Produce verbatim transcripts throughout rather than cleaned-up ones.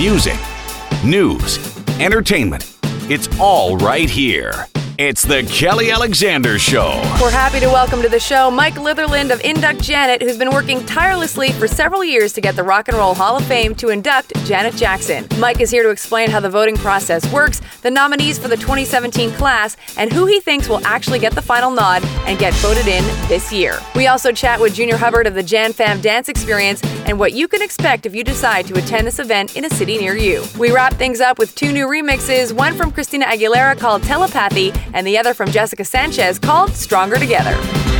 Music, news, entertainment. It's all right here. It's the Kelly Alexander Show. We're happy to welcome to the show Mike Litherland of Induct Janet, who's been working tirelessly for several years to get the Rock and Roll Hall of Fame to induct Janet Jackson. Mike is here to explain how the voting process works, the nominees for the twenty seventeen class, and who he thinks will actually get the final nod and get voted in this year. We also chat with Junior Hubbard of the Jan Fam Dance Experience and what you can expect if you decide to attend this event in a city near you. We wrap things up with two new remixes, one from Christina Aguilera called Telepathy, and the other from Jessica Sanchez called Stronger Together.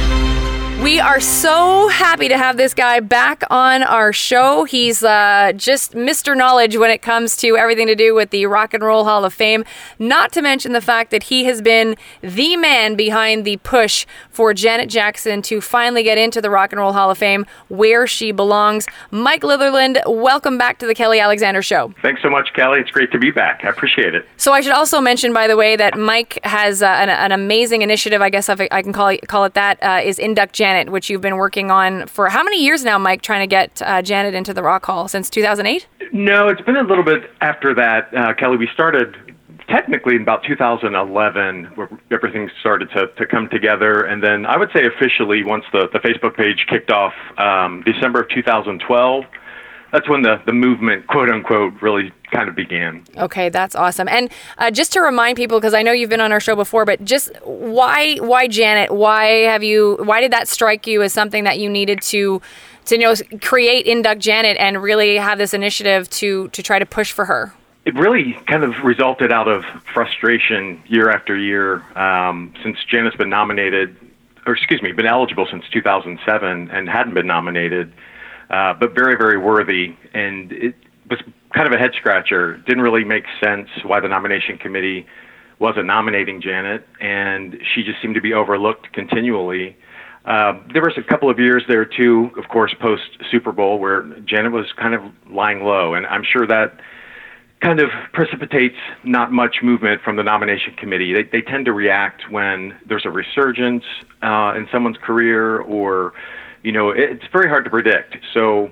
We are so happy to have this guy back on our show. He's uh, just Mister Knowledge when it comes to everything to do with the Rock and Roll Hall of Fame, not to mention the fact that he has been the man behind the push for Janet Jackson to finally get into the Rock and Roll Hall of Fame where she belongs. Mike Litherland, welcome back to the Kelly Alexander Show. Thanks so much, Kelly. It's great to be back. I appreciate it. So I should also mention, by the way, that Mike has uh, an, an amazing initiative, I guess if I can call it, call it that, uh, is Induct Janet, which you've been working on for how many years now, Mike, trying to get uh, Janet into the Rock Hall? Since two thousand eight? No, it's been a little bit after that, uh, Kelly. We started technically in about two thousand eleven, where everything started to, to come together. And then I would say officially, once the, the Facebook page kicked off, um, December of two thousand twelve, that's when the, the movement, quote unquote, really kind of began. Okay, that's awesome. And uh, just to remind people, because I know you've been on our show before, but just why why Janet? Why have you? Why did that strike you as something that you needed to to you know create Induct Janet and really have this initiative to to try to push for her? It really kind of resulted out of frustration year after year um, since Janet's been nominated, or excuse me, been eligible since two thousand seven and hadn't been nominated. Uh, but very, very worthy, and it was kind of a head-scratcher. Didn't really make sense why the nomination committee wasn't nominating Janet, and she just seemed to be overlooked continually. Uh, there was a couple of years there, too, of course, post-Super Bowl, where Janet was kind of lying low, and I'm sure that kind of precipitates not much movement from the nomination committee. They, they tend to react when there's a resurgence uh, in someone's career, or you know, it's very hard to predict. So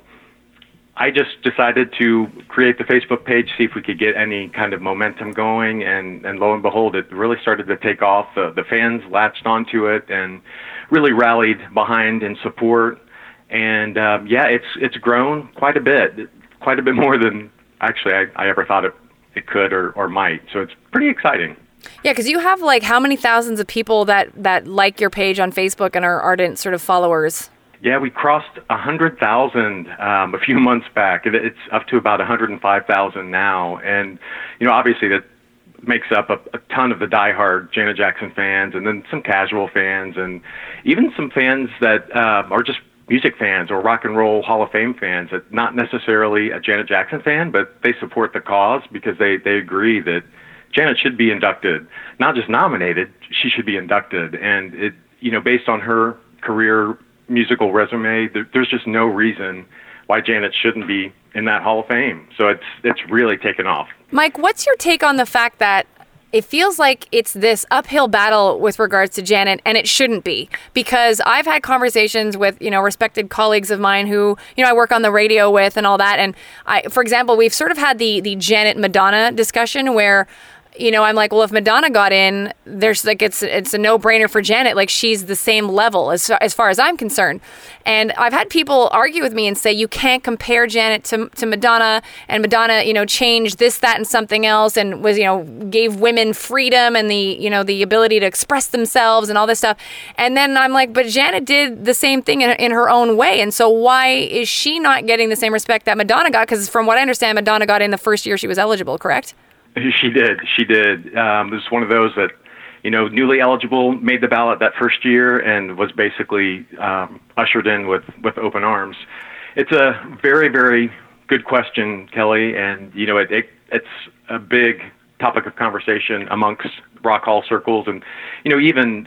I just decided to create the Facebook page, see if we could get any kind of momentum going, and, and lo and behold, it really started to take off. The, the fans latched onto it and really rallied behind and support. And uh, yeah, it's it's grown quite a bit, quite a bit more than actually I, I ever thought it, it could or, or might. So it's pretty exciting. Yeah, because you have like how many thousands of people that, that like your page on Facebook and are ardent sort of followers? Yeah, we crossed one hundred thousand um, a few months back. It's up to about one hundred five thousand now. And, you know, obviously that makes up a, a ton of the diehard Janet Jackson fans, and then some casual fans, and even some fans that uh, are just music fans or Rock and Roll Hall of Fame fans, that not necessarily a Janet Jackson fan, but they support the cause because they, they agree that Janet should be inducted. Not just nominated, she should be inducted. And, it, you know, based on her career musical resume, there, there's just no reason why Janet shouldn't be in that Hall of Fame. So it's it's really taken off. Mike, what's your take on the fact that it feels like it's this uphill battle with regards to Janet, and it shouldn't be? Because I've had conversations with, you know, respected colleagues of mine who, you know, I work on the radio with and all that. And I, for example, we've sort of had the the Janet Madonna discussion where, you know, I'm like, well, if Madonna got in, there's like, it's it's a no-brainer for Janet. Like, she's the same level as as far as I'm concerned. And I've had people argue with me and say, you can't compare Janet to to Madonna, and Madonna, you know, changed this, that, and something else, and was, you know, gave women freedom and the, you know, the ability to express themselves and all this stuff. And then I'm like, but Janet did the same thing in, in her own way. And so why is she not getting the same respect that Madonna got? Because from what I understand, Madonna got in the first year she was eligible, correct? She did. She did. Um, it was one of those that, you know, newly eligible, made the ballot that first year, and was basically um, ushered in with, with open arms. It's a very, very good question, Kelly, and, you know, it, it it's a big topic of conversation amongst Rock Hall circles, and, you know, even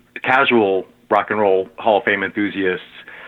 casual Rock and Roll Hall of Fame enthusiasts.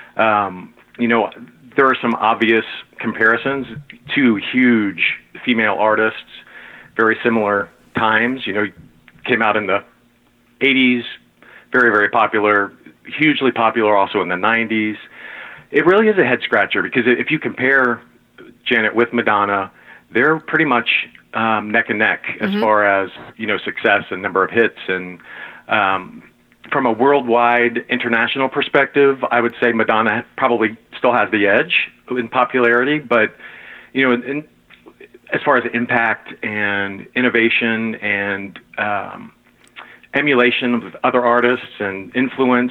Um, you know, there are some obvious comparisons to huge female artists, very similar times, you know, came out in the eighties, very, very popular, hugely popular also in the nineties. It really is a head scratcher because if you compare Janet with Madonna, they're pretty much um, neck and neck as mm-hmm. far as, you know, success and number of hits. And um, from a worldwide international perspective, I would say Madonna probably still has the edge in popularity. But, you know, in, in, as far as impact and innovation and um, emulation of other artists and influence,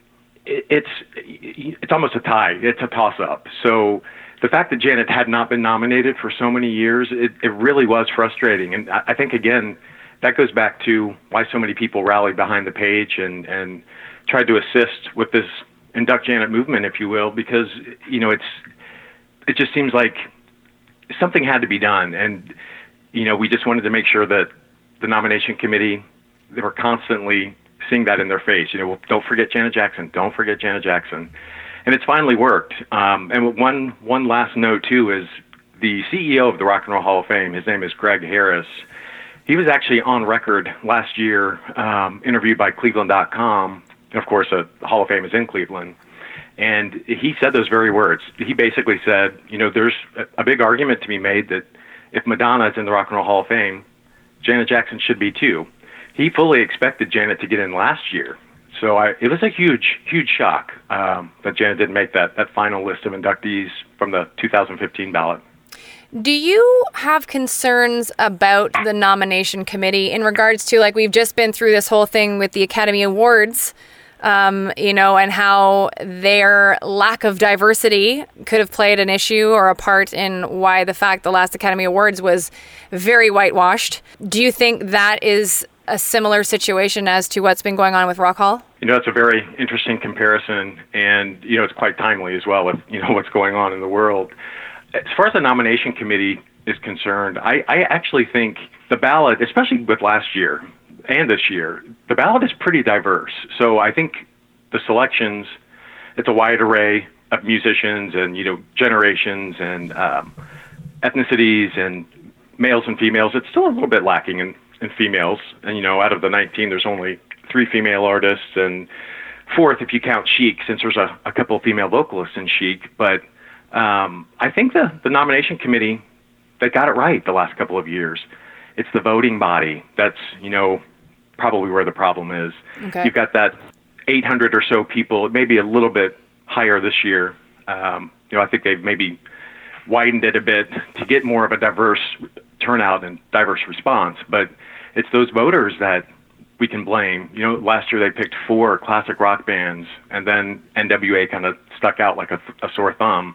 it, it's it's almost a tie. It's a toss-up. So the fact that Janet had not been nominated for so many years, it, it really was frustrating. And I, I think, again, that goes back to why so many people rallied behind the page and, and tried to assist with this Induct Janet movement, if you will, because, you know, it's it just seems like something had to be done. And, you know, we just wanted to make sure that the nomination committee, they were constantly seeing that in their face. You know, well, don't forget Janet Jackson. Don't forget Janet Jackson. And it's finally worked. Um, and one one last note, too, is the C E O of the Rock and Roll Hall of Fame, his name is Greg Harris. He was actually on record last year, um, interviewed by Cleveland dot com. Of course, uh, the Hall of Fame is in Cleveland. And he said those very words. He basically said, you know, there's a big argument to be made that if Madonna is in the Rock and Roll Hall of Fame, Janet Jackson should be too. He fully expected Janet to get in last year. So I, it was a huge, huge shock um, that Janet didn't make that, that final list of inductees from the two thousand fifteen ballot. Do you have concerns about the nomination committee in regards to, like, we've just been through this whole thing with the Academy Awards, um, you know, and how their lack of diversity could have played an issue or a part in why the fact the last Academy Awards was very whitewashed? Do you think that is a similar situation as to what's been going on with Rock Hall? You know, it's a very interesting comparison, and, you know, it's quite timely as well with, you know, what's going on in the world. As far as the nomination committee is concerned, I, I actually think the ballot, especially with last year and this year, the ballot is pretty diverse. So I think the selections, it's a wide array of musicians and, you know, generations and um, ethnicities and males and females. It's still a little bit lacking in and females, and, you know, out of the nineteen, there's only three female artists, and fourth if you count Chic, since there's a, a couple of female vocalists in Chic. But um, I think the, the nomination committee, they got it right the last couple of years. It's the voting body that's, you know, probably where the problem is. Okay. You've got that eight hundred or so people, maybe a little bit higher this year. Um, you know, I think they've maybe widened it a bit to get more of a diverse turnout and diverse response, but it's those voters that we can blame. You know, last year they picked four classic rock bands, and then N W A kind of stuck out like a, a sore thumb.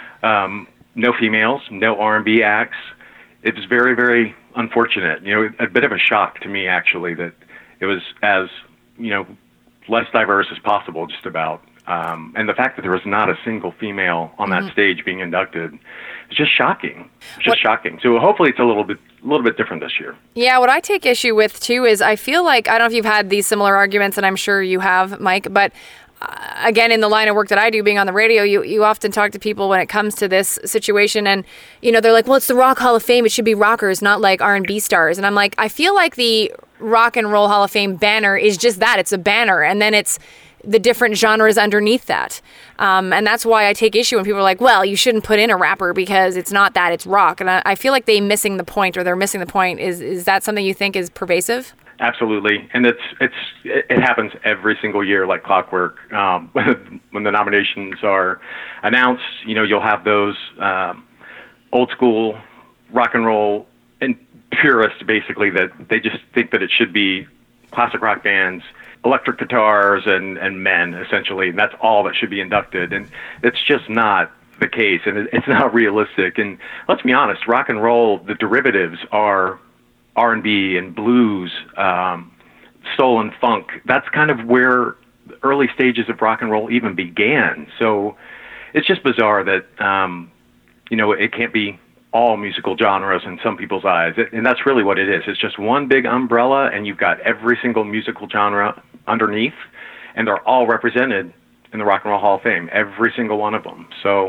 Um, no females, no R and B acts. It was very, very unfortunate. You know, a bit of a shock to me, actually, that it was as, you know, less diverse as possible, just about. Um, and the fact that there was not a single female on that mm-hmm. stage being inducted, it's just shocking. It's just what, shocking. So hopefully it's a little bit, a little bit different this year. Yeah, what I take issue with too is I feel like, I don't know if you've had these similar arguments, and I'm sure you have, Mike, but uh, again, in the line of work that I do, being on the radio, you, you often talk to people when it comes to this situation, and, you know, they're like, well, it's the Rock Hall of Fame. It should be rockers, not like R and B stars. And I'm like, I feel like the Rock and Roll Hall of Fame banner is just that. It's a banner. And then it's the different genres underneath that. Um, and that's why I take issue when people are like, well, you shouldn't put in a rapper because it's not that, it's rock. And I, I feel like they missing the point, or they're missing the point. Is is that something you think is pervasive? Absolutely. And it's it's it happens every single year like clockwork. Um, when the nominations are announced, you know, you'll have those um, old school rock and roll and purists, basically, that they just think that it should be classic rock bands, electric guitars, and, and men, essentially. And that's all that should be inducted. And it's just not the case, and it, it's not realistic. And let's be honest, rock and roll, the derivatives are R and B and blues, um, soul and funk. That's kind of where the early stages of rock and roll even began. So it's just bizarre that, um, you know, it can't be all musical genres in some people's eyes. And that's really what it is. It's just one big umbrella, and you've got every single musical genre underneath, and they're all represented in the Rock and Roll Hall of Fame, every single one of them. So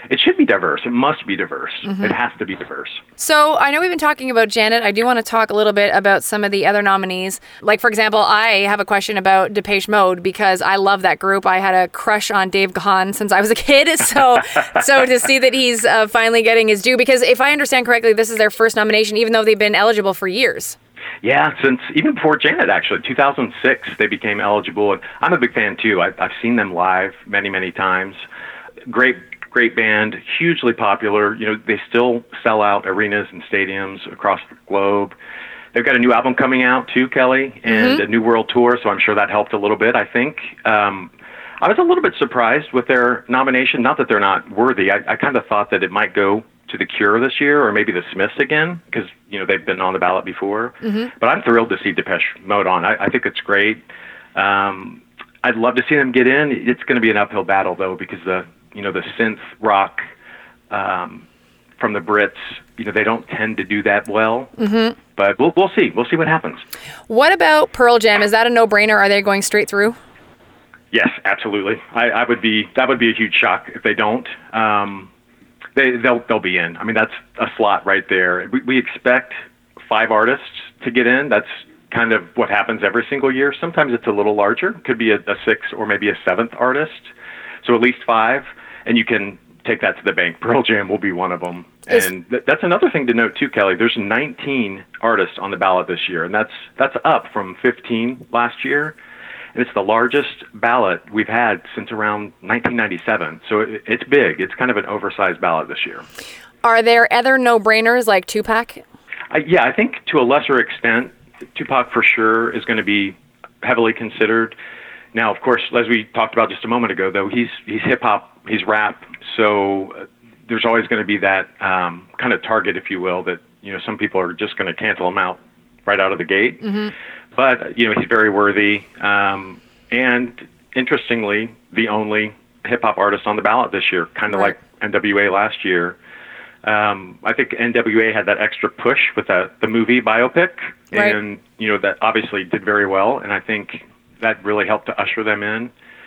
it should be diverse. It must be diverse. Mm-hmm. It has to be diverse. So I know we've been talking about Janet. I do want to talk a little bit about some of the other nominees. Like, for example, I have a question about Depeche Mode because I love that group. I had a crush on Dave Gahan since I was a kid. So so to see that he's uh, finally getting his due, because if I understand correctly, this is their first nomination, even though they've been eligible for years. Yeah, since even before Janet, actually. two thousand six, they became eligible. And I'm a big fan, too. I, I've seen them live many, many times. Great Great band, hugely popular. You know, they still sell out arenas and stadiums across the globe. They've got a new album coming out too, Kelly, and mm-hmm. a new world tour, so I'm sure that helped a little bit, I think. Um, I was a little bit surprised with their nomination. Not that they're not worthy. I, I kind of thought that it might go to The Cure this year, or maybe the Smiths again, because, you know, they've been on the ballot before. Mm-hmm. But I'm thrilled to see Depeche Mode on. I, I think it's great. Um, I'd love to see them get in. It's going to be an uphill battle, though, because the you know, the synth rock um, from the Brits, you know, they don't tend to do that well. Mm-hmm. But we'll we'll see. We'll see what happens. What about Pearl Jam? Is that a no-brainer? Are they going straight through? Yes, absolutely. I, I would be. That would be a huge shock if they don't. Um, they they'll they'll be in. I mean, that's a slot right there. We, we expect five artists to get in. That's kind of what happens every single year. Sometimes it's a little larger. It could be a, a sixth or maybe a seventh artist. So at least five. And you can take that to the bank. Pearl Jam will be one of them. And th- that's another thing to note, too, Kelly. There's nineteen artists on the ballot this year, and that's that's up from fifteen last year. And it's the largest ballot we've had since around nineteen ninety-seven. So it, it's big. It's kind of an oversized ballot this year. Are there other no-brainers like Tupac? Uh, yeah, I think to a lesser extent, Tupac for sure is going to be heavily considered. Now, of course, as we talked about just a moment ago, though, he's he's hip-hop. He's rap, so uh, there's always going to be that um, kind of target, if you will, that, you know, some people are just going to cancel him out right out of the gate. Mm-hmm. But, you know, he's very worthy. Um, and interestingly, the only hip-hop artist on the ballot this year, kind of right. like N W A last year. Um, I think N W A had that extra push with the, the movie biopic, right. and, you know, that obviously did very well, and I think that really helped to usher them in.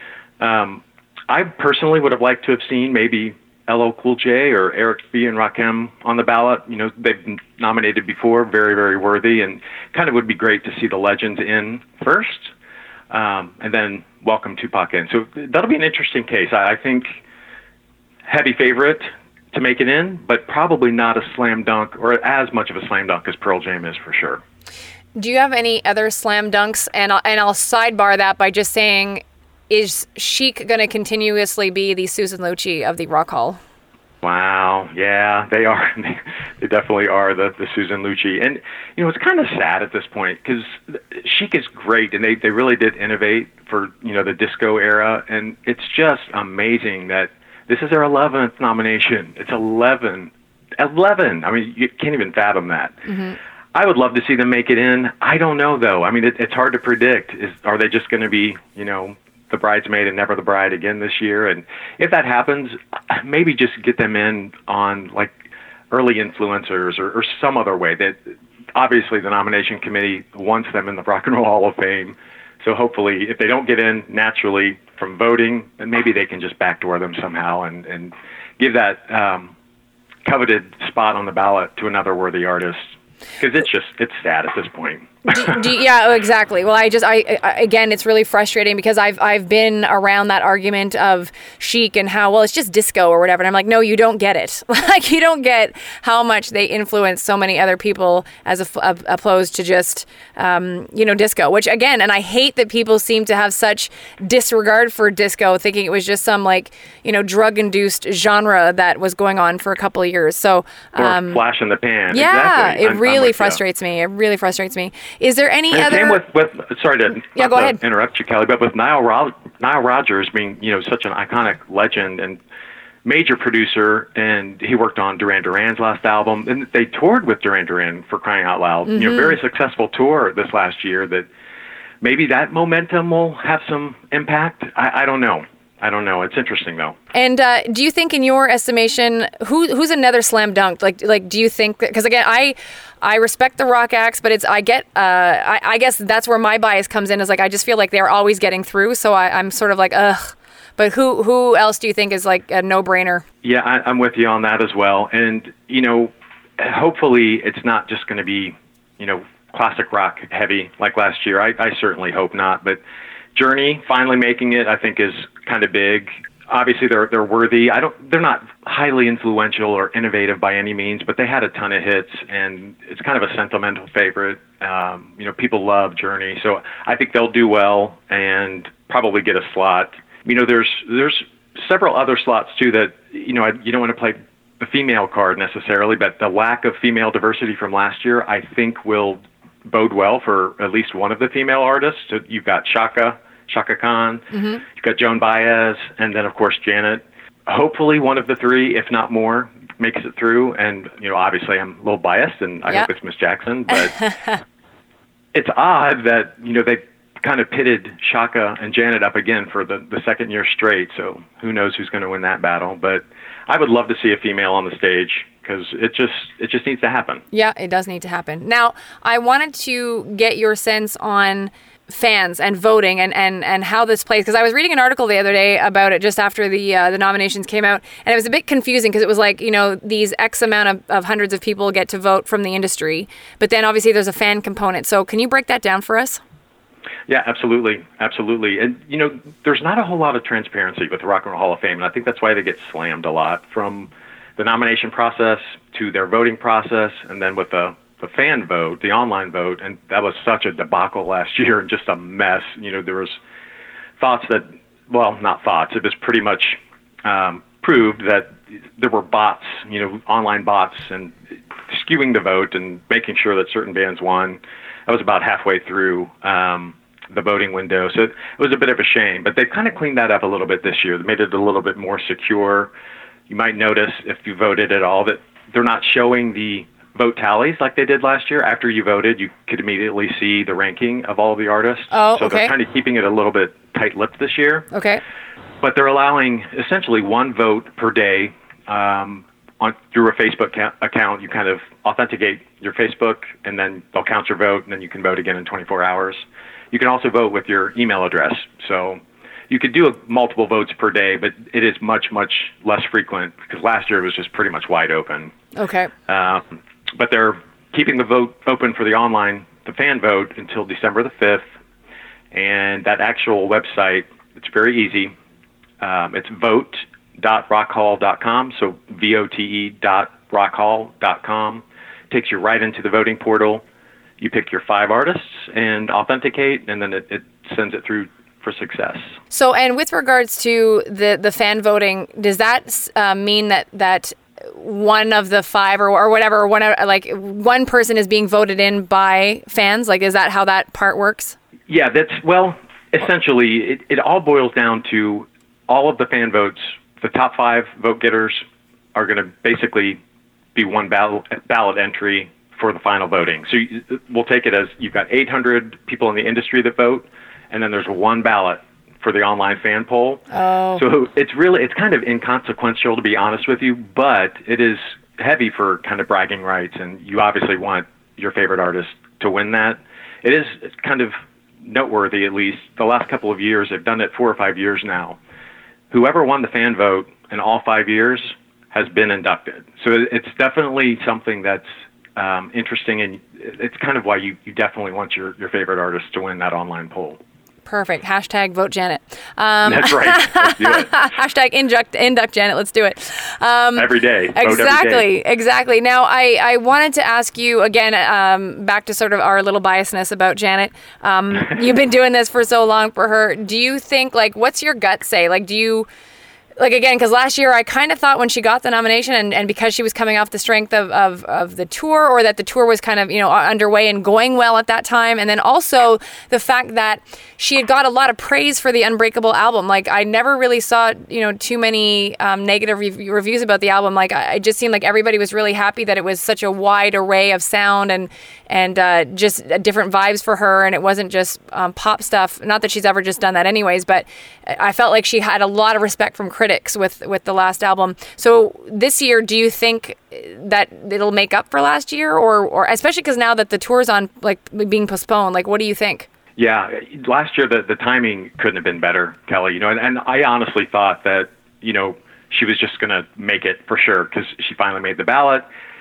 Um, I personally would have liked to have seen maybe L L Cool J or Eric B. and Rakim on the ballot. You know, they've been nominated before, very, very worthy, and kind of would be great to see the legends in first, um, and then welcome Tupac in. So that'll be an interesting case. I, I think heavy favorite to make it in, but probably not a slam dunk, or as much of a slam dunk as Pearl Jam is for sure. Do you have any other slam dunks? And I'll, and I'll sidebar that by just saying, is Chic going to continuously be the Susan Lucci of the Rock Hall? Wow. Yeah, they are. They definitely are the, the Susan Lucci. And, you know, it's kind of sad at this point because Chic is great, and they, they really did innovate for, you know, the disco era. And it's just amazing that this is their eleventh nomination. It's eleven. eleven. I mean, you can't even fathom that. Mm-hmm. I would love to see them make it in. I don't know, though. I mean, it, it's hard to predict. Is, are they just going to be, you know, the bridesmaid and never the bride again this year? And if that happens, maybe just get them in on, like, early influencers or, or some other way. That obviously the nomination committee wants them in the Rock and Roll Hall of Fame. So hopefully, if they don't get in naturally from voting, then maybe they can just backdoor them somehow and, and give that um, coveted spot on the ballot to another worthy artist. Because it's just, it's sad at this point. do, do, yeah, exactly. Well, I just, I, I, again, it's really frustrating because I've, I've been around that argument of Chic and how, well, it's just disco or whatever. And I'm like, no, you don't get it. Like, you don't get how much they influence so many other people as a, a, opposed to just, um, you know, disco, which again, and I hate that people seem to have such disregard for disco, thinking it was just some, like, you know, drug-induced genre that was going on for a couple of years. So, um, or flash in the pan. Yeah, exactly. it I'm, really I'm frustrates you. me. It really frustrates me. Is there any and other? Same with, with sorry to, yeah, go to ahead. interrupt you, Kelly, but with Nile, Ro- Nile Rodgers being, you know, such an iconic legend and major producer, and he worked on Duran Duran's last album, and they toured with Duran Duran, for crying out loud. Mm-hmm. You know, very successful tour this last year. That maybe that momentum will have some impact. I, I don't know. I don't know. It's interesting, though. And uh, do you think, in your estimation, who who's another slam dunk? Like, like, do you think? Because again, I I respect the rock acts, but it's I get. Uh, I, I guess that's where my bias comes in. Is like I just feel like they're always getting through, so I, I'm sort of like ugh. But who who else do you think is like a no-brainer? Yeah, I, I'm with you on that as well. And, you know, hopefully it's not just going to be, you know, classic rock heavy like last year. I, I certainly hope not. But Journey finally making it, I think, is kind of big. Obviously, they're they're worthy. I don't. They're not highly influential or innovative by any means, but they had a ton of hits, and it's kind of a sentimental favorite. Um, you know, people love Journey, so I think they'll do well and probably get a slot. You know, there's there's several other slots too that you know I, you don't want to play the female card necessarily, but the lack of female diversity from last year, I think, will bode well for at least one of the female artists. So you've got Chaka. Chaka Khan, mm-hmm. You've got Joan Baez, and then, of course, Janet. Hopefully one of the three, if not more, makes it through. And, you know, obviously I'm a little biased, and I yep. hope it's Miss Jackson. But it's odd that, you know, they kind of pitted Chaka and Janet up again for the, the second year straight. So who knows who's going to win that battle. But I would love to see a female on the stage, because it just it just needs to happen. Yeah, it does need to happen. Now, I wanted to get your sense on fans and voting and, and, and how this plays, because I was reading an article the other day about it just after the uh, the nominations came out, and it was a bit confusing because it was like, you know, these X amount of, of hundreds of people get to vote from the industry, but then obviously there's a fan component. So can you break that down for us? Yeah, absolutely. Absolutely. And, you know, there's not a whole lot of transparency with the Rock and Roll Hall of Fame, and I think that's why they get slammed a lot, from the nomination process to their voting process, and then with the the fan vote, the online vote, and that was such a debacle last year and just a mess. You know, there was thoughts that, well, not thoughts, it was pretty much um, proved that there were bots, you know, online bots, and skewing the vote and making sure that certain bands won. That was about halfway through um, the voting window. So it was a bit of a shame, but they've kind of cleaned that up a little bit this year. They made it a little bit more secure. You might notice, if you voted at all, that they're not showing the vote tallies like they did last year. After you voted, you could immediately see the ranking of all the artists. Oh, so okay. They're kind of keeping it a little bit tight-lipped this year. Okay. But they're allowing essentially one vote per day um, on through a Facebook ca- account. You kind of authenticate your Facebook, and then they'll count your vote, and then you can vote again in twenty-four hours. You can also vote with your email address. So you could do a, multiple votes per day, but it is much, much less frequent, because last year it was just pretty much wide open. Okay. Um, but they're keeping the vote open for the online, the fan vote, until December the fifth. And that actual website, it's very easy. Um, it's vote dot rock hall dot com, so V O T E dot rock hall dot com. Takes you right into the voting portal. You pick your five artists and authenticate, and then it, it sends it through for success. So, and with regards to the, the fan voting, does that uh, mean that, that one of the five or, or whatever, one like one person is being voted in by fans? Like, is that how that part works? Yeah, that's, well, essentially, it, it all boils down to all of the fan votes. The top five vote getters are going to basically be one ballot, ballot entry for the final voting. So you, we'll take it as you've got eight hundred people in the industry that vote, and then there's one ballot for the online fan poll. Oh. So it's really, it's kind of inconsequential, to be honest with you, but it is heavy for kind of bragging rights, and you obviously want your favorite artist to win that. It is kind of noteworthy, at least the last couple of years. They've done it four or five years now. Whoever won the fan vote in all five years has been inducted. So it's definitely something that's um, interesting, and it's kind of why you, you definitely want your, your favorite artist to win that online poll. Perfect. Hashtag vote Janet. Um, That's right. Let's do it. Hashtag induct, induct Janet. Let's do it. Um, every day. Vote exactly. Every day. Exactly. Now, I, I wanted to ask you again, um, back to sort of our little biasness about Janet. Um, you've been doing this for so long for her. Do you think, like, what's your gut say? Like, do you... Like, again, because last year I kind of thought when she got the nomination, and, and because she was coming off the strength of, of, of the tour, or that the tour was kind of, you know, underway and going well at that time. And then also the fact that she had got a lot of praise for the Unbreakable album. Like, I never really saw, you know, too many um, negative re- reviews about the album. Like, I, it just seemed like everybody was really happy that it was such a wide array of sound and, and uh, just different vibes for her. And it wasn't just um, pop stuff. Not that she's ever just done that anyways, but I felt like she had a lot of respect from critics with with the last album. So this year, do you think that it'll make up for last year, or or especially because now that the tour's on, like, being postponed, like, what do you think? Yeah, last year the, the timing couldn't have been better, Kelly. You know, and, and I honestly thought that, you know, she was just going to make it for sure because she finally made the ballot,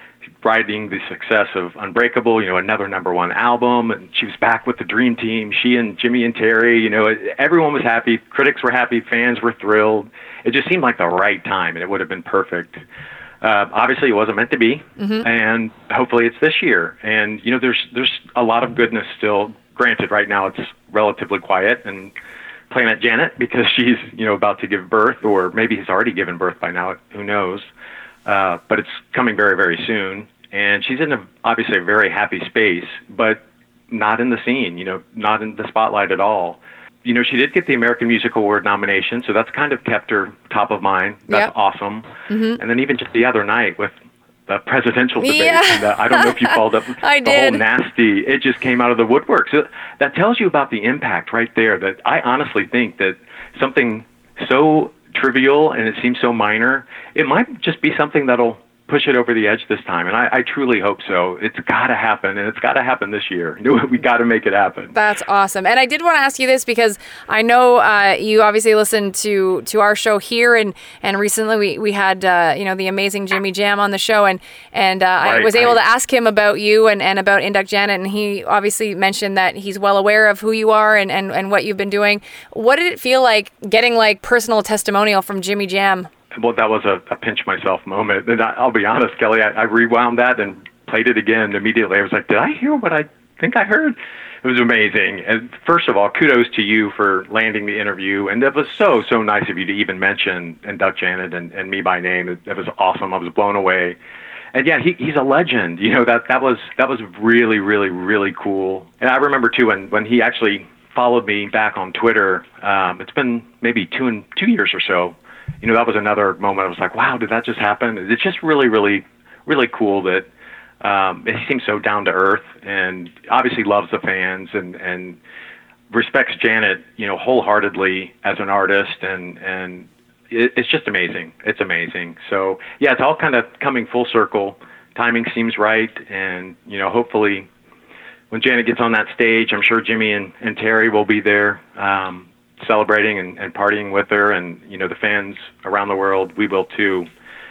riding the success of Unbreakable, you know, another number one album, and she was back with the dream team. She and Jimmy and Terry, you know, everyone was happy. Critics were happy. Fans were thrilled. It just seemed like the right time, and it would have been perfect. Uh, obviously, it wasn't meant to be, mm-hmm. and hopefully it's this year. And, you know, there's there's a lot of goodness still. Granted, right now it's relatively quiet and Planet Janet because she's, you know, about to give birth, or maybe he's already given birth by now. Who knows? Uh, but it's coming very, very soon. And she's in a, obviously a very happy space, but not in the scene, you know, not in the spotlight at all. You know, she did get the American Music Award nomination, so that's kind of kept her top of mind. That's yep. awesome. Mm-hmm. And then even just the other night with the presidential debate, yeah. and the, I don't know if you followed up I the did. whole nasty, it just came out of the woodwork. So that tells you about the impact right there, that I honestly think that something so trivial and it seems so minor, it might just be something that'll push it over the edge this time. And I, I truly hope so. It's got to happen, and it's got to happen this year. You know, we got to make it happen. That's awesome. And I did want to ask you this because I know uh, you obviously listen to, to our show here, and, and recently we, we had, uh, you know, the amazing Jimmy Jam on the show, and, and uh, right, I was able right. to ask him about you and, and about Induct Janet, and he obviously mentioned that he's well aware of who you are and, and, and what you've been doing. What did it feel like getting like personal testimonial from Jimmy Jam? Well, that was a, a pinch myself moment. And I, I'll be honest, Kelly, I, I rewound that and played it again immediately. I was like, did I hear what I think I heard? It was amazing. And first of all, kudos to you for landing the interview. And it was so, so nice of you to even mention Induct Janet and, and me by name. It, it was awesome. I was blown away. And yeah, he, he's a legend. You know, that, that was that was really, really, really cool. And I remember, too, when, when he actually followed me back on Twitter, um, it's been maybe two and two years or so. You know, that was another moment. I was like, wow, did that just happen? It's just really, really, really cool that um, he seems so down to earth and obviously loves the fans and, and respects Janet, you know, wholeheartedly as an artist. And, and it, it's just amazing. It's amazing. So, yeah, it's all kind of coming full circle. Timing seems right. And, you know, hopefully when Janet gets on that stage, I'm sure Jimmy and, and Terry will be there. Um, celebrating and, and partying with her, and you know the fans around the world, we will too.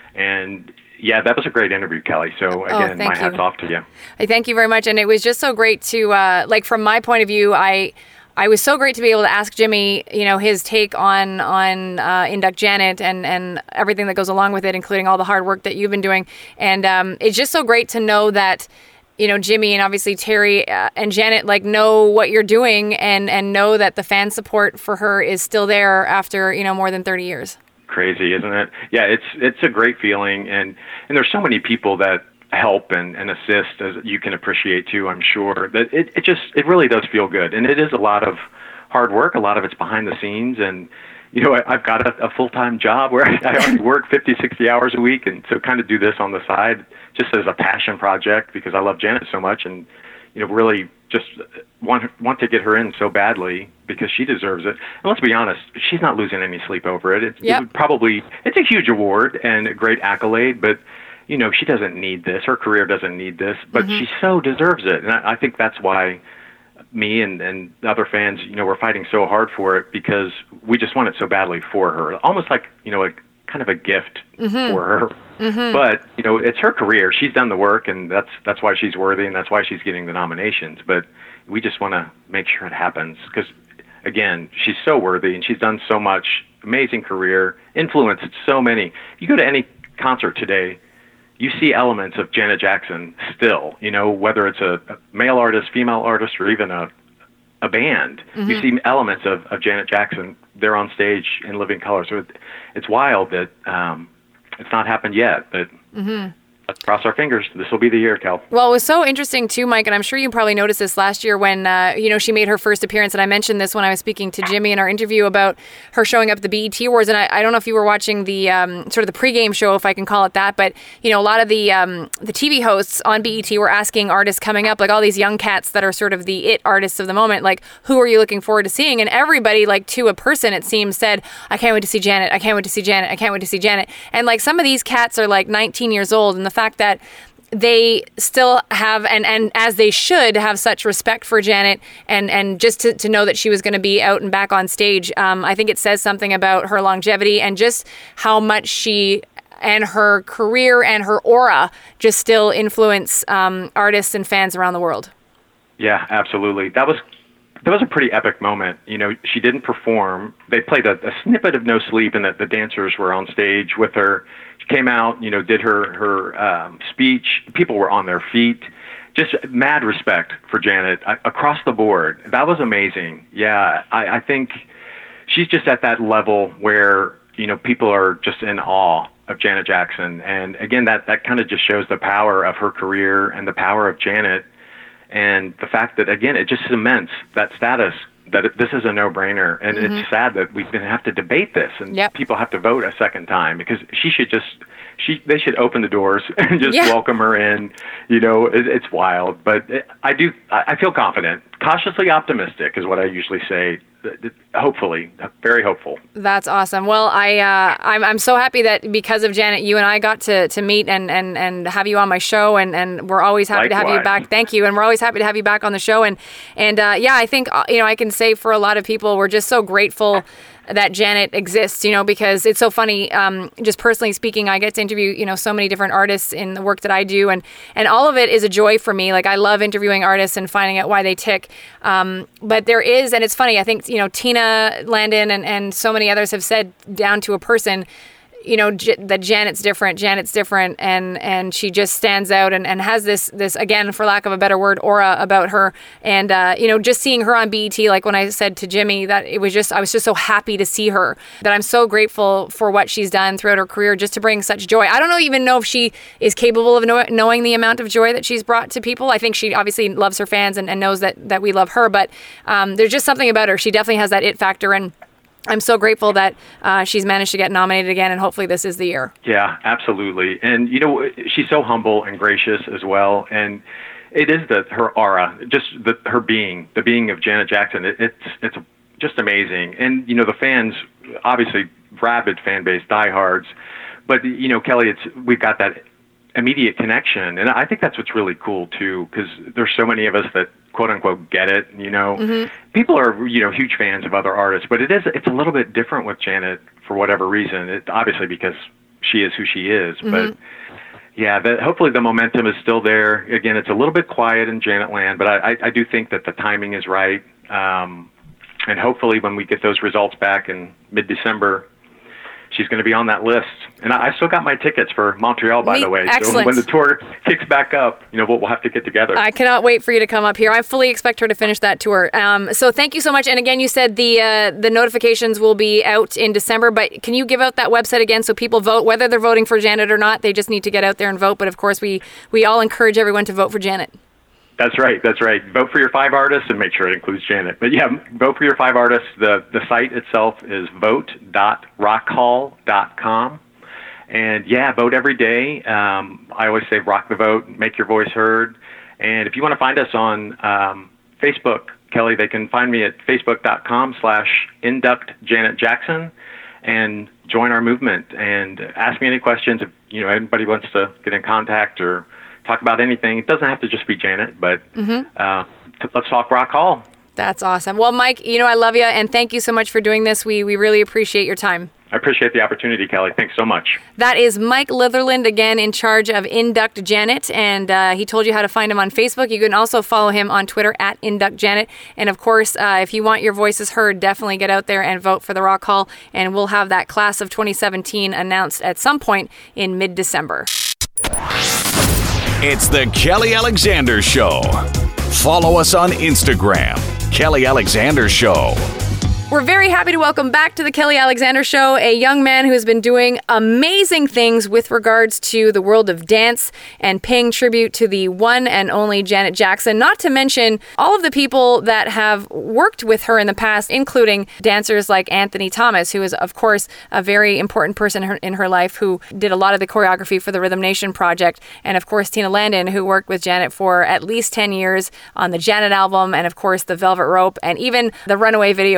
And yeah, that was a great interview, Kelly. So again, oh, my hat's you. off to you. I thank you very much, and it was just so great to uh, like from my point of view, I I was so great to be able to ask Jimmy, you know, his take on on uh, Induct Janet and and everything that goes along with it, including all the hard work that you've been doing. And um, it's just so great to know that, you know, Jimmy and obviously Terry uh, and Janet like know what you're doing and, and know that the fan support for her is still there after, you know, more than thirty years. Crazy, isn't it? Yeah, it's it's a great feeling. And, and there's so many people that help and, and assist, as you can appreciate too, I'm sure. That it, it just, it really does feel good. And it is a lot of hard work. A lot of it's behind the scenes. And, you know, I, I've got a, a full-time job where I, I already work fifty, sixty hours a week. And so kind of do this on the side just as a passion project because I love Janet so much and, you know, really just want want to get her in so badly because she deserves it. And let's be honest, she's not losing any sleep over it. It's yep. it would probably, it's a huge award and a great accolade, but, you know, she doesn't need this. Her career doesn't need this, but mm-hmm. she so deserves it. And I, I think that's why me and, and other fans, you know, we're fighting so hard for it because we just want it so badly for her. Almost like, you know, a kind of a gift mm-hmm. for her. Mm-hmm. But, you know, it's her career. She's done the work, and that's that's why she's worthy, and that's why she's getting the nominations. But we just want to make sure it happens because, again, she's so worthy, and she's done so much, amazing career, influenced so many. You go to any concert today, you see elements of Janet Jackson still, you know, whether it's a, a male artist, female artist, or even a a band. Mm-hmm. You see elements of, of Janet Jackson there on stage in living color. So it, it's wild that um, it's not happened yet, but mm-hmm. let's cross our fingers. This will be the year, Cal. Well, it was so interesting too, Mike, and I'm sure you probably noticed this last year when, uh, you know, she made her first appearance, and I mentioned this when I was speaking to Jimmy in our interview about her showing up at the B E T Awards, and I, I don't know if you were watching the um, sort of the pregame show, if I can call it that, but, you know, a lot of the um, the T V hosts on B E T were asking artists coming up, like all these young cats that are sort of the it artists of the moment, like, who are you looking forward to seeing? And everybody, like, to a person, it seems, said, I can't wait to see Janet, I can't wait to see Janet, I can't wait to see Janet. And, like, some of these cats are, like, nineteen years old, and the fact that they still have, and, and as they should, have such respect for Janet, and, and just to, to know that she was going to be out and back on stage. Um, I think it says something about her longevity and just how much she and her career and her aura just still influence um, artists and fans around the world. Yeah, absolutely. That was that was a pretty epic moment. You know, she didn't perform. They played a, a snippet of No Sleep, and that the dancers were on stage with her. She came out, you know, did her her um, speech. People were on their feet. Just mad respect for Janet uh, across the board. That was amazing. Yeah, I, I think she's just at that level where, you know, people are just in awe of Janet Jackson. And again, that, that kind of just shows the power of her career and the power of Janet. And the fact that, again, it just cements that status, that it, this is a no-brainer. And mm-hmm. it's sad that we have to debate this and yep. people have to vote a second time, because she should just, she they should open the doors and just yeah. welcome her in. You know, it, it's wild. But it, I do, I, I feel confident. Cautiously optimistic is what I usually say. Hopefully, very hopeful. That's awesome. Well, I uh, I'm I'm so happy that because of Janet, you and I got to, to meet and, and, and have you on my show, and, and we're always happy Likewise. to have you back. Thank you, and we're always happy to have you back on the show. And and uh, yeah, I think you know I can say for a lot of people, we're just so grateful that Janet exists, you know, because it's so funny. Um, just personally speaking, I get to interview, you know, so many different artists in the work that I do, and and all of it is a joy for me. Like, I love interviewing artists and finding out why they tick. Um, but there is, and it's funny, I think, you know, Tina Landon and, and so many others have said down to a person, you know, J- that Janet's different, Janet's different, and and she just stands out and, and has this, this again, for lack of a better word, aura about her. And, uh, you know, just seeing her on B E T, like when I said to Jimmy that it was just, I was just so happy to see her, that I'm so grateful for what she's done throughout her career just to bring such joy. I don't know, even know if she is capable of know, knowing the amount of joy that she's brought to people. I think she obviously loves her fans and, and knows that, that we love her, but um, there's just something about her. She definitely has that it factor, and I'm so grateful that uh, she's managed to get nominated again, and hopefully this is the year. Yeah, absolutely. And, you know, she's so humble and gracious as well. And it is the her aura, just the, her being, the being of Janet Jackson. It, it's it's just amazing. And, you know, the fans, obviously, rabid fan base, diehards. But, you know, Kelly, it's we've got that immediate connection. And I think that's what's really cool, too, because there's so many of us that, quote unquote, get it, you know. Mm-hmm. People are, you know, huge fans of other artists, but it is, it's a little bit different with Janet for whatever reason. It, obviously because she is who she is, mm-hmm. but yeah, the, hopefully the momentum is still there. Again, it's a little bit quiet in Janet land, but I, I, I do think that the timing is right. Um, and hopefully when we get those results back in mid-December, she's going to be on that list. And I, I still got my tickets for Montreal, by Me, the way. excellent. So when the tour kicks back up, you know, we'll, we'll have to get together. I cannot wait for you to come up here. I fully expect her to finish that tour. Um, so thank you so much. And again, you said the uh, the notifications will be out in December, but can you give out that website again so people vote, whether they're voting for Janet or not? They just need to get out there and vote. But of course, we, we all encourage everyone to vote for Janet. That's right. That's right. Vote for your five artists and make sure it includes Janet. But yeah, vote for your five artists. The the site itself is vote dot rock hall dot com. And yeah, vote every day. Um, I always say rock the vote, make your voice heard. And if you want to find us on um, Facebook, Kelly, they can find me at facebook dot com slash induct Janet Jackson and join our movement and ask me any questions. If you know anybody wants to get in contact or talk about anything, it doesn't have to just be Janet, but mm-hmm. uh, t- let's talk Rock Hall. That's awesome. Well, Mike, you know I love you, and thank you so much for doing this. We we really appreciate your time. I appreciate the opportunity, Kelly. Thanks so much. That is Mike Litherland, again, in charge of Induct Janet, and uh, he told you how to find him on Facebook. You can also follow him on Twitter at Induct Janet. And of course, uh, if you want your voices heard, definitely get out there and vote for the Rock Hall, and we'll have that class of twenty seventeen announced at some point in mid-December. It's the Kelly Alexander Show. Follow us on Instagram, Kelly Alexander Show. We're very happy to welcome back to the Kelly Alexander Show a young man who has been doing amazing things with regards to the world of dance and paying tribute to the one and only Janet Jackson, not to mention all of the people that have worked with her in the past, including dancers like Anthony Thomas, who is, of course, a very important person in her, in her life, who did a lot of the choreography for the Rhythm Nation project, and of course Tina Landon, who worked with Janet for at least ten years on the Janet album, and of course the Velvet Rope, and even the Runaway video, of course,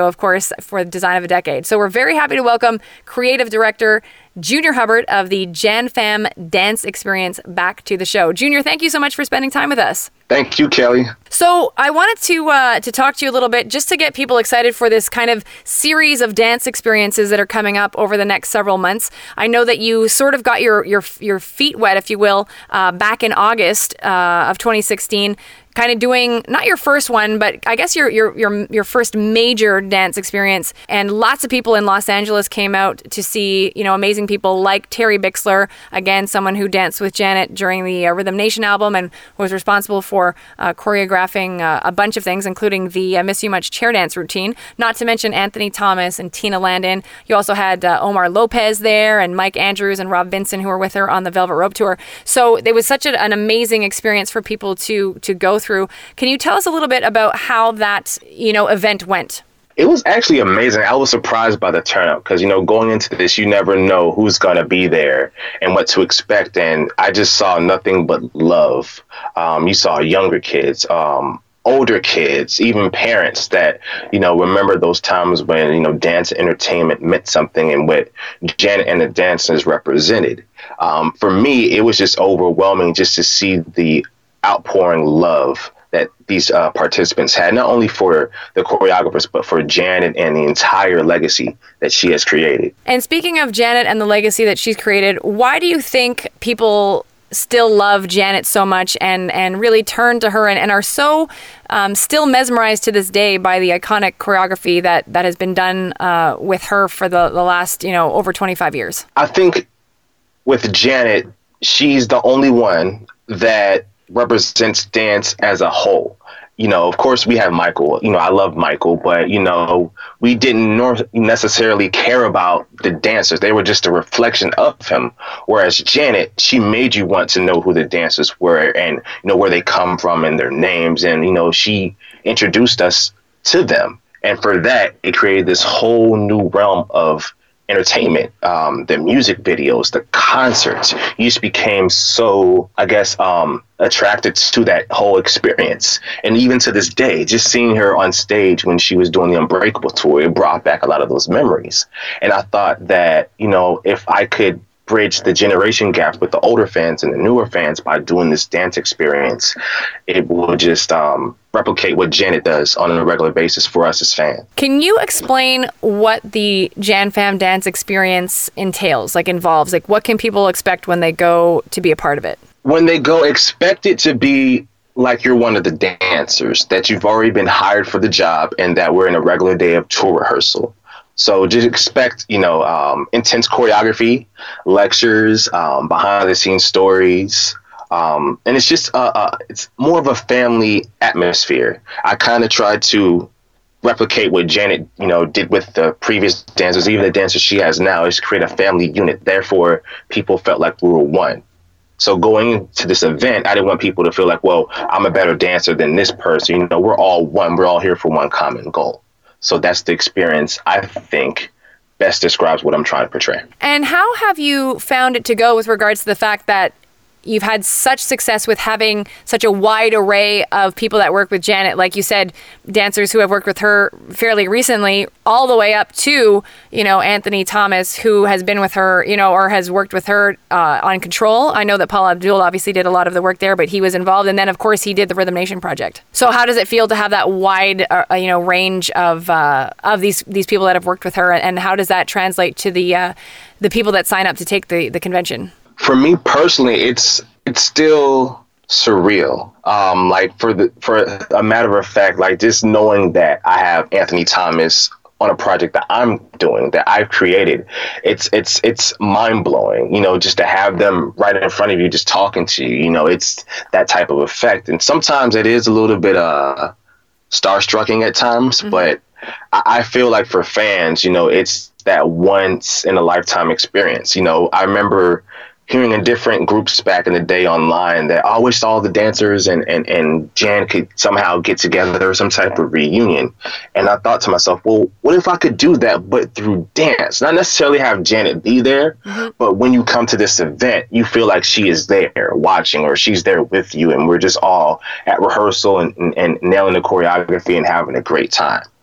this for Design of a Decade. So we're very happy to welcome creative director Junior Hubbard of the JanFam Dance Experience back to the show. Junior, thank you so much for spending time with us. Thank you, Kelly. So I wanted to uh, to talk to you a little bit just to get people excited for this kind of series of dance experiences that are coming up over the next several months. I know that you sort of got your your your feet wet, if you will, uh, back in August uh, of twenty sixteen. Kind of doing not your first one, but I guess your your your your first major dance experience. And lots of people in Los Angeles came out to see, you know, amazing people like Terry Bixler, again, someone who danced with Janet during the uh, Rhythm Nation album and was responsible for uh, choreographing uh, a bunch of things, including the uh, Miss You Much chair dance routine. Not to mention Anthony Thomas and Tina Landon. You also had uh, Omar Lopez there and Mike Andrews and Rob Vinson, who were with her on the Velvet Rope tour. So it was such a, an amazing experience for people to to go through. Through. Can you tell us a little bit about how that, you know, event went? It was actually amazing. I was surprised by the turnout because, you know, going into this, you never know who's going to be there and what to expect. And I just saw nothing but love. Um, you saw younger kids, um, older kids, even parents that, you know, remember those times when, you know, dance entertainment meant something and what Janet and the dancers represented. Um, for me, it was just overwhelming just to see the outpouring love that these uh, participants had, not only for the choreographers, but for Janet and the entire legacy that she has created. And speaking of Janet and the legacy that she's created, why do you think people still love Janet so much and, and really turn to her and, and are so um, still mesmerized to this day by the iconic choreography that, that has been done uh, with her for the, the last, you know, over twenty-five years? I think with Janet, she's the only one that represents dance as a whole. You know, of course, we have Michael. You know, I love Michael, but, you know, we didn't nor- necessarily care about the dancers. They were just a reflection of him. Whereas Janet, she made you want to know who the dancers were and, you know, where they come from and their names. And, you know, she introduced us to them. And for that, it created this whole new realm of entertainment, um, the music videos, the concerts. You just became so, I guess, um, attracted to that whole experience. And even to this day, just seeing her on stage when she was doing the Unbreakable tour, it brought back a lot of those memories. And I thought that, you know, if I could bridge the generation gap with the older fans and the newer fans by doing this dance experience, it will just um, replicate what Janet does on a regular basis for us as fans. Can you explain what the JanFam Dance Experience entails, like involves? Like, what can people expect when they go to be a part of it? When they go, expect it to be like you're one of the dancers, that you've already been hired for the job and that we're in a regular day of tour rehearsal. So just expect, you know, um, intense choreography, lectures, um, behind the scenes stories. Um, and it's just uh, uh, it's more of a family atmosphere. I kind of tried to replicate what Janet, you know, did with the previous dancers, even the dancers she has now, is create a family unit. Therefore, people felt like we were one. So going into this event, I didn't want people to feel like, well, I'm a better dancer than this person. You know, we're all one. We're all here for one common goal. So that's the experience I think best describes what I'm trying to portray. And how have you found it to go with regards to the fact that you've had such success with having such a wide array of people that work with Janet? Like you said, dancers who have worked with her fairly recently, all the way up to, you know, Anthony Thomas, who has been with her, you know, or has worked with her uh, on Control. I know that Paula Abdul obviously did a lot of the work there, but he was involved. And then, of course, he did the Rhythm Nation project. So how does it feel to have that wide, uh, you know, range of uh, of these these people that have worked with her? And how does that translate to the uh, the people that sign up to take the, the convention? For me personally, it's it's still surreal. Um, like for the for a matter of fact, like just knowing that I have Anthony Thomas on a project that I'm doing, that I've created, it's it's it's mind blowing. You know, just to have them right in front of you, just talking to you. You know, it's that type of effect. And sometimes it is a little bit uh starstrucking at times, mm-hmm. but I, I feel like for fans, you know, it's that once in a lifetime experience. You know, I remember hearing in different groups back in the day online that I wish all the dancers and, and, and Jan could somehow get together or some type of reunion. And I thought to myself, well, what if I could do that, but through dance? Not necessarily have Janet be there, mm-hmm. but when you come to this event, you feel like she is there watching or she's there with you. And we're just all at rehearsal and, and, and nailing the choreography and having a great time.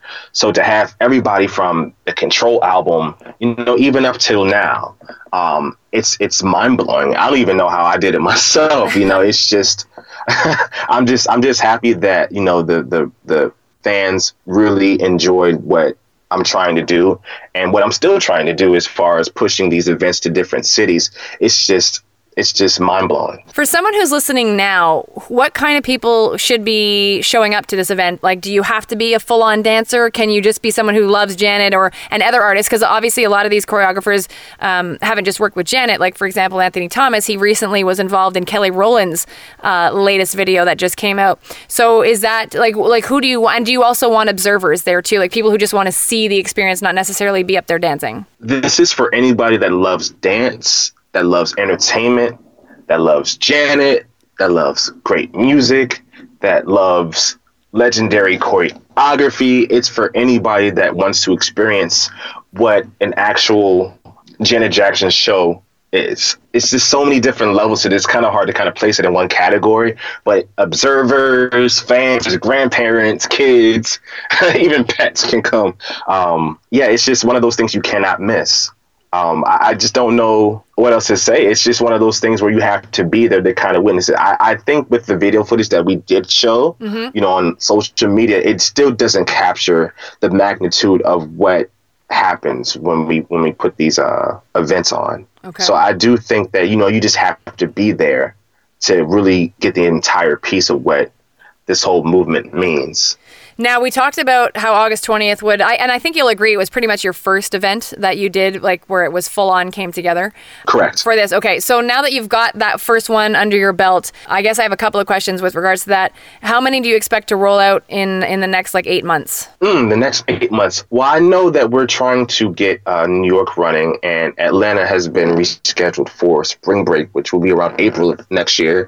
So to have everybody from the Control album, you know, even up till now, um, it's it's mind blowing. I don't even know how I did it myself. You know, it's just I'm just I'm just happy that, you know, the the the fans really enjoyed what I'm trying to do, and what I'm still trying to do as far as pushing these events to different cities. It's just It's just mind-blowing. For someone who's listening now, what kind of people should be showing up to this event? Like, do you have to be a full-on dancer? Can you just be someone who loves Janet or and other artists? Because obviously a lot of these choreographers um, haven't just worked with Janet. Like, for example, Anthony Thomas, he recently was involved in Kelly Rowland's uh, latest video that just came out. So is that, like, like who do you want? And do you also want observers there, too? Like, people who just want to see the experience, not necessarily be up there dancing? This is for anybody that loves dance, that loves entertainment, that loves Janet, that loves great music, that loves legendary choreography. It's for anybody that wants to experience what an actual Janet Jackson show is. It's just so many different levels to this. It's kind of hard to kind of place it in one category, but observers, fans, grandparents, kids, even pets can come. Um, yeah, it's just one of those things you cannot miss. Um, I, I just don't know what else to say. It's just one of those things where you have to be there to kind of witness it. I, I think with the video footage that we did show, mm-hmm. you know, on social media, it still doesn't capture the magnitude of what happens when we when we put these uh, events on. Okay. So I do think that, you know, you just have to be there to really get the entire piece of what this whole movement means. Now, we talked about how August twentieth would, I, and I think you'll agree, it was pretty much your first event that you did, like where it was full on came together. Correct. For this. Okay, so now that you've got that first one under your belt, I guess I have a couple of questions with regards to that. How many do you expect to roll out in, in the next like eight months? Mm, the next eight months. Well, I know that we're trying to get uh, New York running, and Atlanta has been rescheduled for spring break, which will be around April of next year.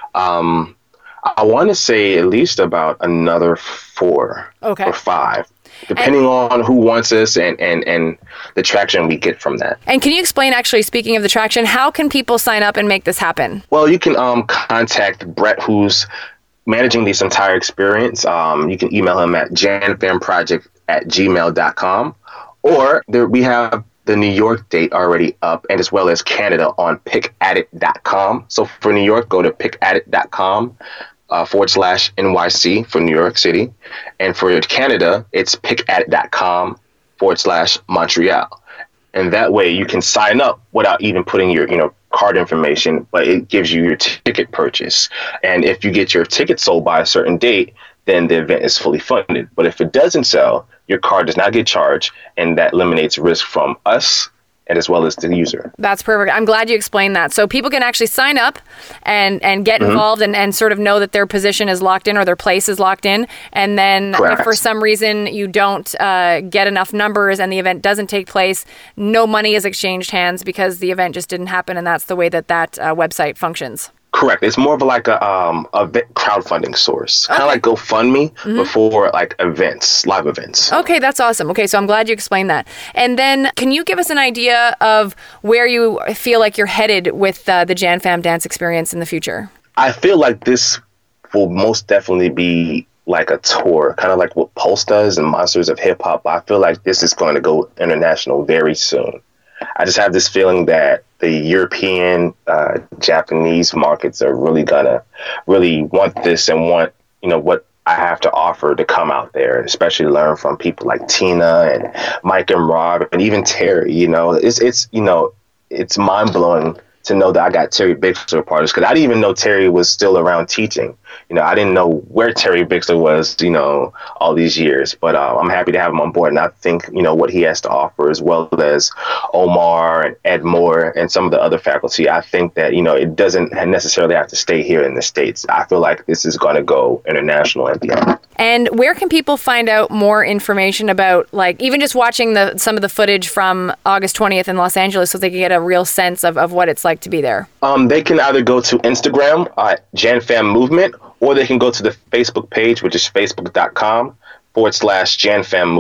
Um, I want to say at least about another four okay. or five, depending and, on who wants us and, and, and the traction we get from that. And can you explain, actually, speaking of the traction, how can people sign up and make this happen? Well, you can um, contact Brett, who's managing this entire experience. Um, you can email him at janfamproject at gmail dot com, or there we have the New York date already up, and as well as Canada on pick addict dot com. So for New York, go to pick addict dot com. Uh, forward slash N Y C for New York City. And for Canada, it's pick addict dot com forward slash Montreal. And that way you can sign up without even putting your, you know, card information, but it gives you your t- ticket purchase. And if you get your ticket sold by a certain date, then the event is fully funded. But if it doesn't sell, your card does not get charged, and that eliminates risk from us and as well as the user. That's perfect. I'm glad you explained that. So people can actually sign up and, and get mm-hmm. involved and, and sort of know that their position is locked in or their place is locked in. And then Correct. If for some reason you don't uh, get enough numbers and the event doesn't take place, no money is exchanged hands because the event just didn't happen, and that's the way that that uh, website functions. Correct. It's more of like a um a crowdfunding source, okay. kind of like GoFundMe, mm-hmm. but for like events, live events. Okay, that's awesome. Okay, so I'm glad you explained that. And then, can you give us an idea of where you feel like you're headed with uh, the Jan Fam dance experience in the future? I feel like this will most definitely be like a tour, kind of like what Pulse does and Monsters of Hip Hop. I feel like this is going to go international very soon. I just have this feeling that the European, uh, Japanese markets are really gonna really want this and want, you know, what I have to offer to come out there, especially learn from people like Tina and Mike and Rob and even Terry. You know, it's it's you know, it's mind blowing to know that I got Terry Bixler part of this, because I didn't even know Terry was still around teaching. You know, I didn't know where Terry Bixler was, you know, all these years. But uh, I'm happy to have him on board. And I think, you know, what he has to offer, as well as Omar and Ed Moore and some of the other faculty, I think that, you know, it doesn't necessarily have to stay here in the States. I feel like this is going to go international and beyond. And where can people find out more information about, like, even just watching the some of the footage from August twentieth in Los Angeles so they can get a real sense of, of what it's like to be there? Um, they can either go to Instagram at JanFam Movement, or they can go to the Facebook page, which is facebook dot com forward slash JanFam Movement.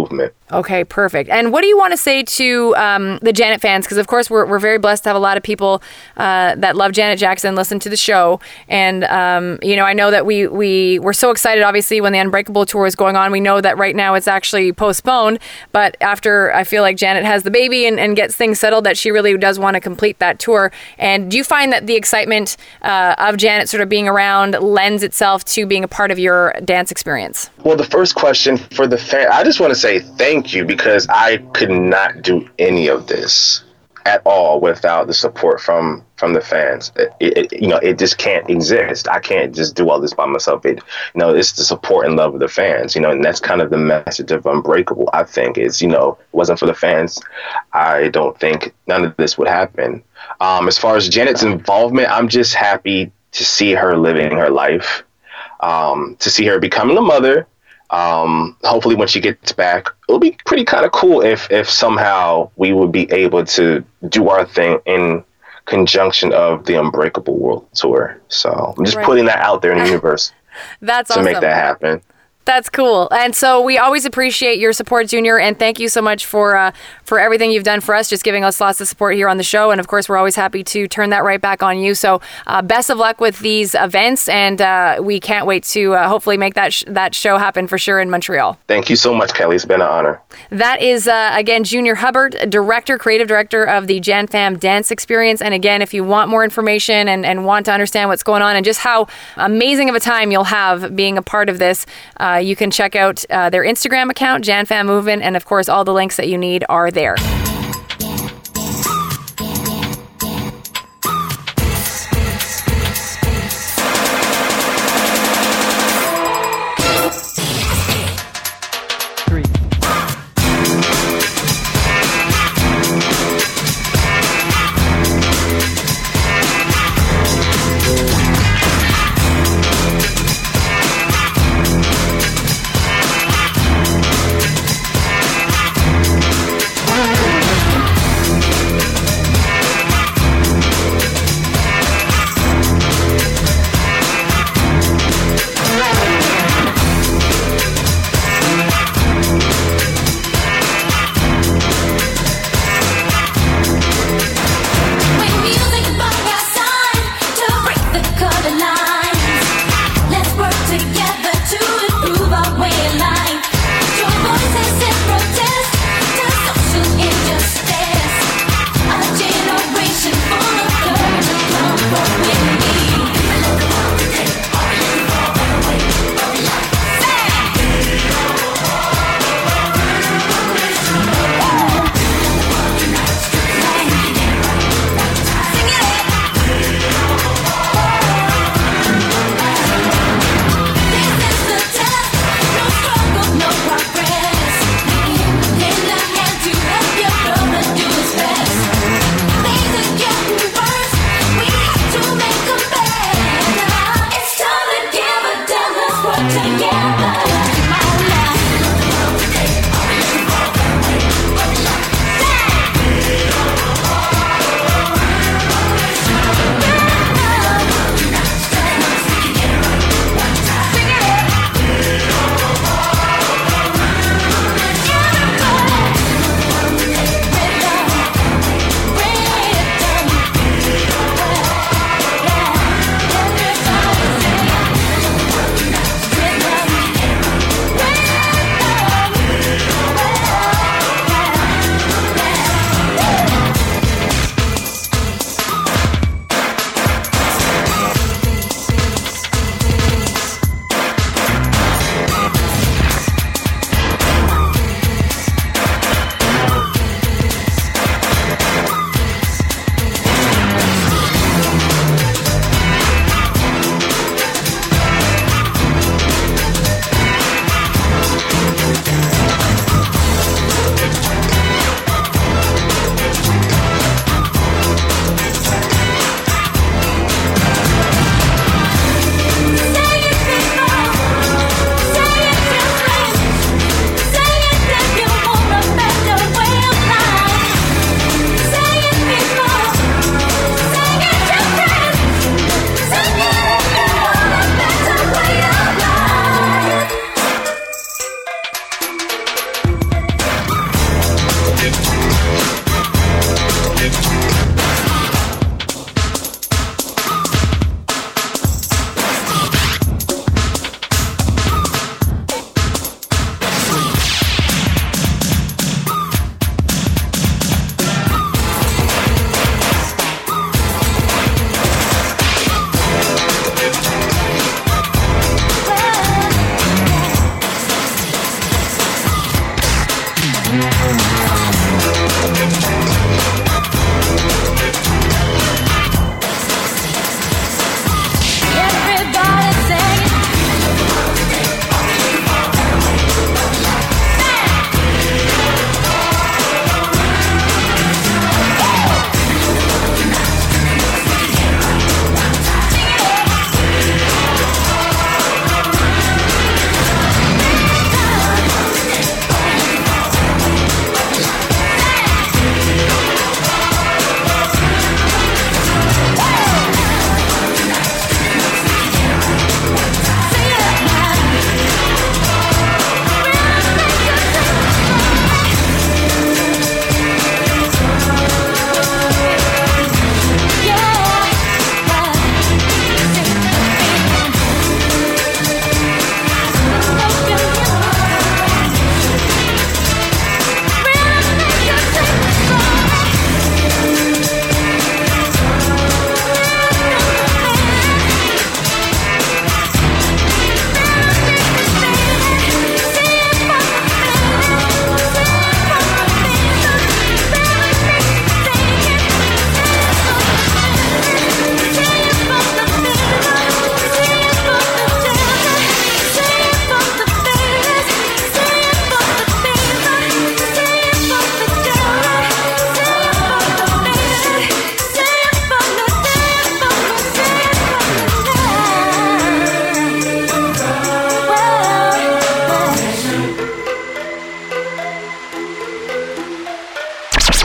Okay, perfect. And what do you want to say to um, the Janet fans? Because, of course, we're we're very blessed to have a lot of people uh, that love Janet Jackson listen to the show. And, um, you know, I know that we, we were so excited, obviously, when the Unbreakable tour was going on. We know that right now it's actually postponed. But after I feel like Janet has the baby and, and gets things settled, that she really does want to complete that tour. And do you find that the excitement uh, of Janet sort of being around lends itself to being a part of your dance experience? Well, the first question for the fan, I just want to say thank Thank you, because I could not do any of this at all without the support from from the fans. It, it, you know, it just can't exist. I can't just do all this by myself. It, you know, it's the support and love of the fans. You know, and that's kind of the message of Unbreakable. I think is, you know, it wasn't for the fans, I don't think none of this would happen. Um, as far as Janet's involvement, I'm just happy to see her living her life, um, to see her becoming a mother. Um, hopefully when she gets back, it'll be pretty kind of cool if, if somehow we would be able to do our thing in conjunction of the Unbreakable World Tour. So I'm just right. putting that out there in the universe. That's to awesome. make that happen. That's cool. And so we always appreciate your support, Junior, and thank you so much for uh, for everything you've done for us, just giving us lots of support here on the show. And of course, we're always happy to turn that right back on you. So uh, best of luck with these events, and uh, we can't wait to uh, hopefully make that sh- that show happen for sure in Montreal. Thank you so much, Kelly. It's been an honor. That is, uh, again, Junior Hubbard, director, creative director of the Jan Fam Dance Experience. And again, if you want more information and, and want to understand what's going on and just how amazing of a time you'll have being a part of this, uh, you can check out uh, their Instagram account, Jan Fam Movement, and of course, all the links that you need are there.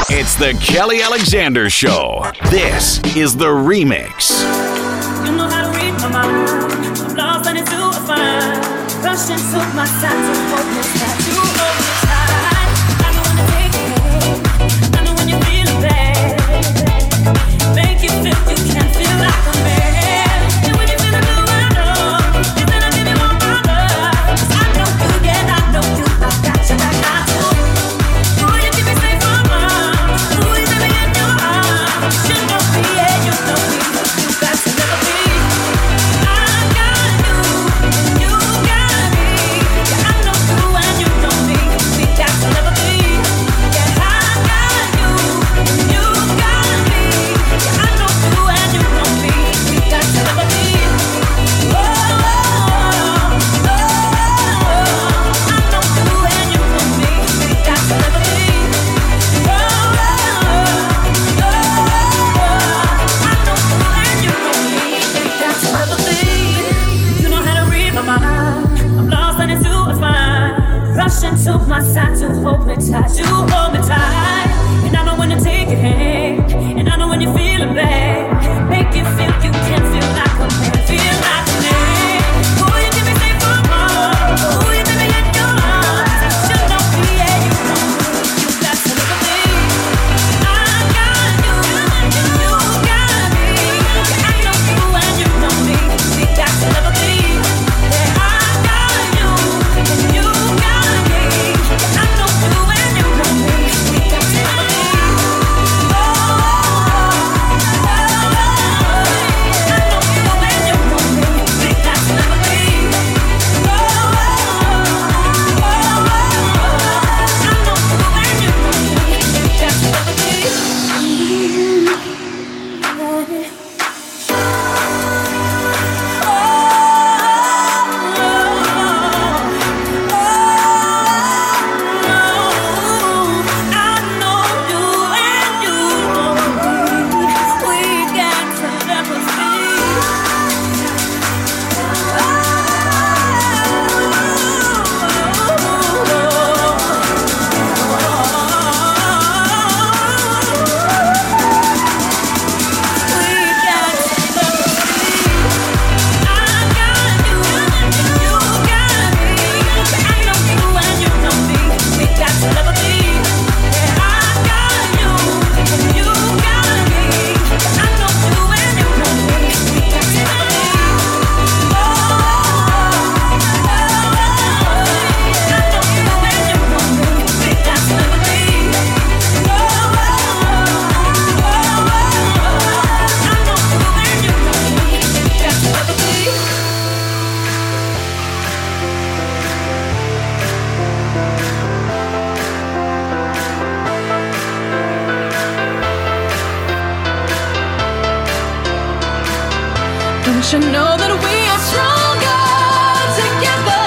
It's the Kelly Alexander Show. This is the remix. You know how to read my mind. I'm lost and it's too fine. Rush into my side to focus, not to hold me tight. I know when to take it. I know when you're feeling bad. Make you feel you can feel like a man. And when you're feeling blue, I know you're gonna give me more love. 'Cause I know you, yeah, I know you. I got you like I do. Boy, you keep me safe from harm. Ooh, you let me in your arms. You know me, yeah, you know me. You got to never be. I got you, and you got me. Yeah, I know you and you know me. We got to never be. Yeah, I got you, and you got me. Yeah, I know you and you know me. We got to never be. Oh, oh, oh, oh. I know you and you know me. We got to never be. Oh, oh, oh, oh. I know you and you know me. We got to never be. You know how to read my mind. I'm lost and it's too fine. Rush into my side to hold me tight, to hold me tight. And I know when to take your hand, and I know when you're feeling bad. Make you feel you can feel like a man, feel like a man. Boy, you give me safe from harm. Ooh, you let me in your arms. You know me, yeah, you know me. You got to never be. I got you, and you got me. Yeah, I know you and you know me. We got to never be. Yeah, I got you, and you got me. Yeah, I know you and you know me. We got to never be. Oh, oh, oh, I know you and you know me. We got to never be. Oh, oh, oh, I know you and you know me. We got to never be. Don't you know that we are stronger together?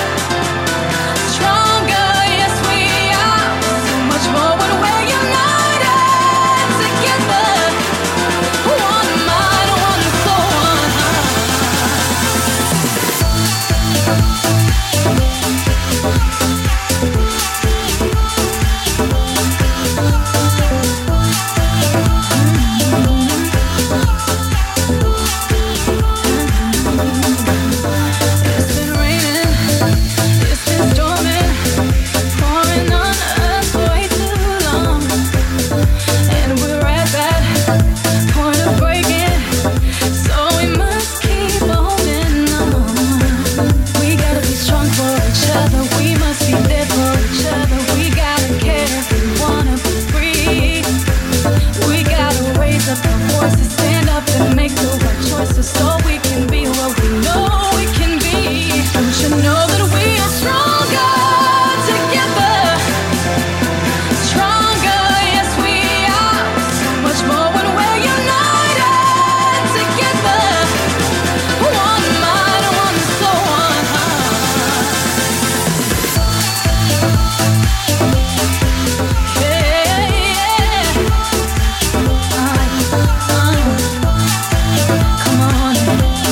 Stronger, yes we are. So much more when we're united together. One mind, one soul, one Come on.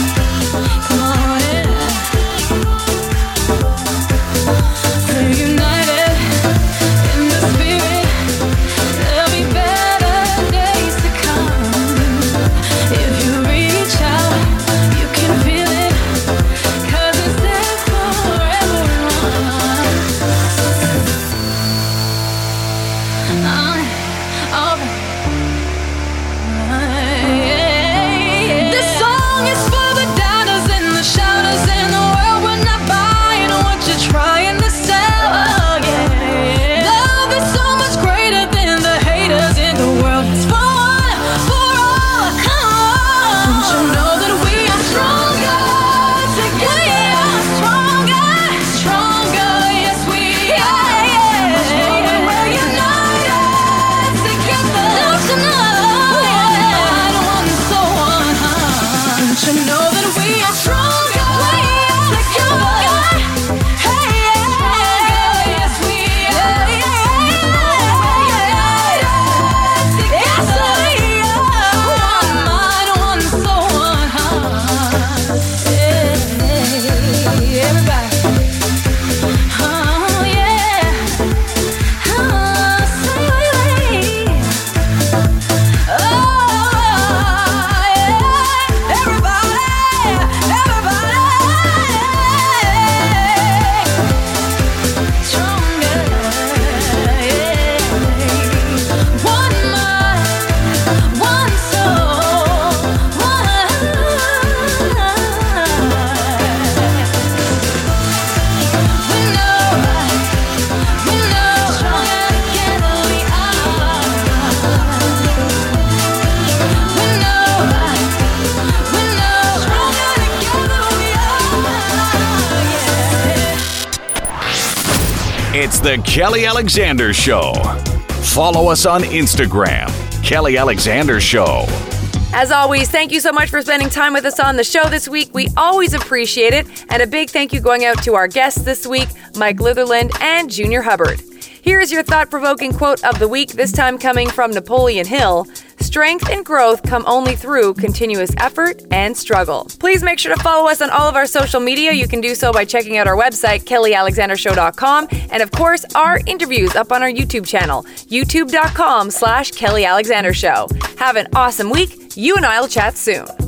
It's the Kelly Alexander Show. Follow us on Instagram, Kelly Alexander Show. As always, thank you so much for spending time with us on the show this week. We always appreciate it. And a big thank you going out to our guests this week, Mike Litherland and Junior Hubbard. Here's your thought-provoking quote of the week, this time coming from Napoleon Hill. Strength and growth come only through continuous effort and struggle. Please make sure to follow us on all of our social media. You can do so by checking out our website, kelly alexander show dot com, and of course, our interviews up on our YouTube channel, youtube dot com slash Kelly Alexander Show. Have an awesome week. You and I will chat soon.